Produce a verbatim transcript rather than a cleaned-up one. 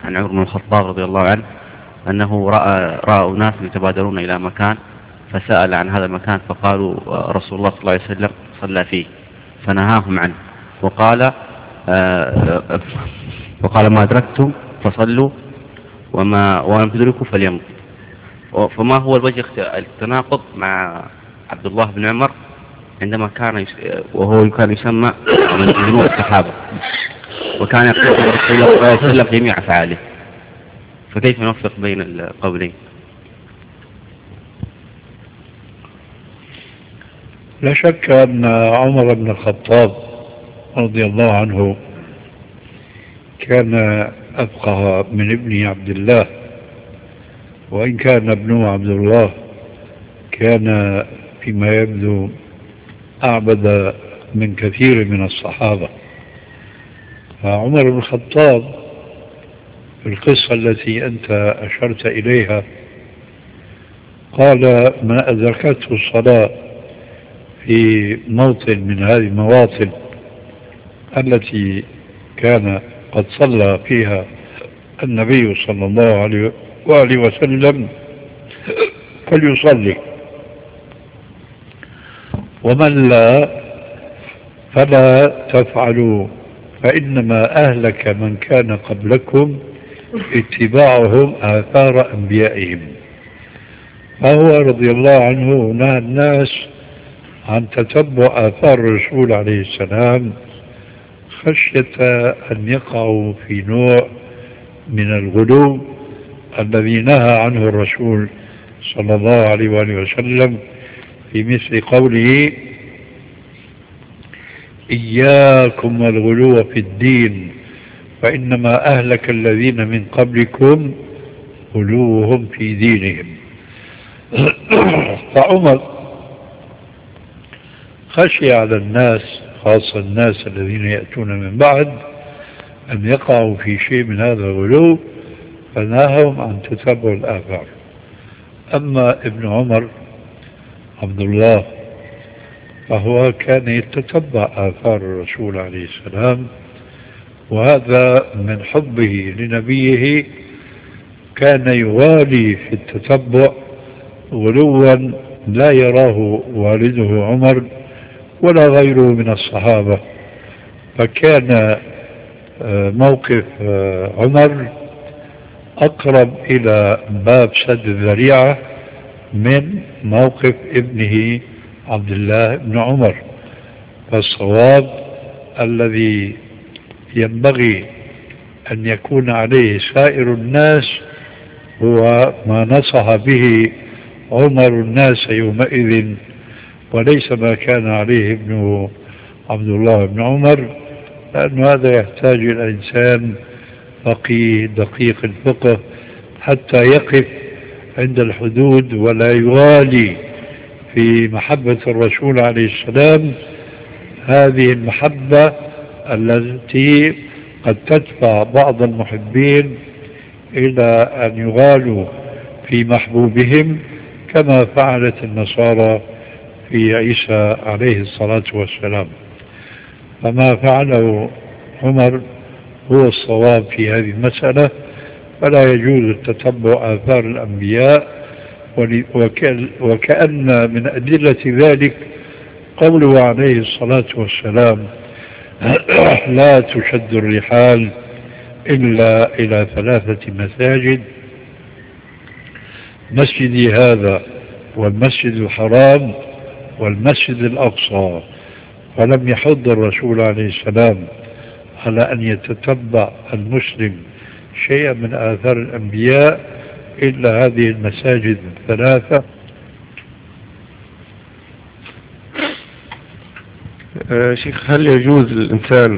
عن عمر بن الخطاب رضي الله عنه أنه رأى, رأى ناس يتبادرون إلى مكان فسأل عن هذا المكان فقالوا رسول الله صلى الله عليه وسلم صلى فيه فنهاهم عنه وقال آه وقال ما أدركتم فصلوا وما ولم تدركوا فليمضوا. فما هو الوجه التناقض مع عبد الله بن عمر عندما كان يس... وهو كان يسمى من جنوب الصحابة وكان يقول صلى الله عليه وسلم جميع أفعاله، فكيف نوفق بين القولين؟ لا شك أن عمر بن الخطاب رضي الله عنه كان أفقه من ابنه عبد الله، وإن كان ابنه عبد الله كان فيما يبدو أعبد من كثير من الصحابة. فعمر بن الخطاب في القصة التي أنت أشرت إليها قال ما أدركته الصلاة في موطن من هذه المواطن التي كان قد صلى فيها النبي صلى الله عليه وآله وسلم فليصلي، ومن لا فلا تفعلوا فإنما أهلك من كان قبلكم اتباعهم آثار أنبيائهم. فهو رضي الله عنه نهى الناس عن تتبع آثار الرسول عليه السلام خشية أن يقعوا في نوع من الغلو الذي نهى عنه الرسول صلى الله عليه وآله وسلم في مثل قوله إياكم والغلو في الدين فإنما أهلك الذين من قبلكم غلوهم في دينهم. فعمر خشي على الناس خاصة الناس الذين يأتون من بعد أن يقعوا في شيء من هذا الغلو فنهاهم عن تتبع الآثار. أما ابن عمر عبد الله فهو كان يتتبع آثار الرسول عليه السلام، وهذا من حبه لنبيه كان يغالي في التتبع غلوا لا يراه والده عمر ولا غيره من الصحابة. فكان موقف عمر أقرب إلى باب سد الذريعة من موقف ابنه عبد الله بن عمر. فالصواب الذي ينبغي أن يكون عليه سائر الناس هو ما نصح به عمر الناس يومئذ، وليس ما كان عليه ابنه عبد الله بن عمر، لأن هذا يحتاج إلى إنسان فقيه دقيق الفقه حتى يقف عند الحدود ولا يغالي في محبة الرسول عليه السلام هذه المحبة التي قد تدفع بعض المحبين إلى أن يغالوا في محبوبهم كما فعلت النصارى في عيسى عليه الصلاة والسلام. فما فعله عمر هو الصواب في هذه المسألة، فلا يجوز التتبع آثار الأنبياء، وكأن من أدلة ذلك قوله عليه الصلاة والسلام لا تشد الرحال إلا إلى ثلاثة مساجد، مسجدي هذا والمسجد الحرام والمسجد الأقصى. فلم يحض الرسول عليه السلام على أن يتتبع المسلم شيئا من آثار الأنبياء إلا هذه المساجد الثلاثة. شيخ، هل يجوز الإنسان